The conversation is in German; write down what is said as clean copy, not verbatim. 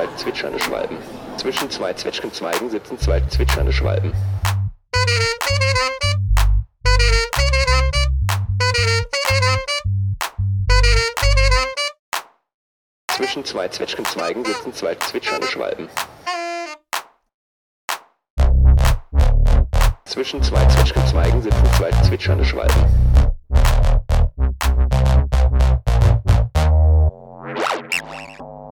zwei zwitschernde Schwalben. Zwischen zwei Zwetschgenzweigen sitzen zwei zwitschernde Schwalben. Zwischen zwei Zwetschgenzweigen sitzen zwei zwitschernde Schwalben. Zwischen zwei Zwetschgenzweigen sitzen zwei zwitschernde Schwalben.